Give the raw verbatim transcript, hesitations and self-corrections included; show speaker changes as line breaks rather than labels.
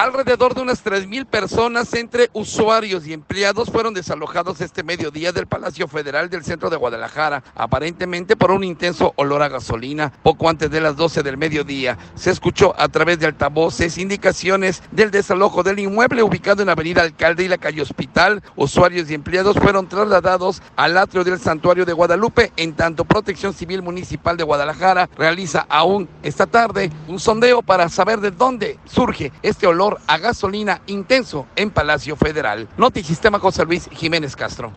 Alrededor de unas tres mil personas entre usuarios y empleados fueron desalojados este mediodía del Palacio Federal del centro de Guadalajara, aparentemente por un intenso olor a gasolina. Poco antes de las doce del mediodía se escuchó a través de altavoces indicaciones del desalojo del inmueble ubicado en Avenida Alcalde y la calle Hospital. Usuarios y empleados fueron trasladados al atrio del Santuario de Guadalupe, en tanto Protección Civil Municipal de Guadalajara realiza aún esta tarde un sondeo para saber de dónde surge este olor a gasolina intenso en Palacio Federal. Notisistema José Luis Jiménez Castro.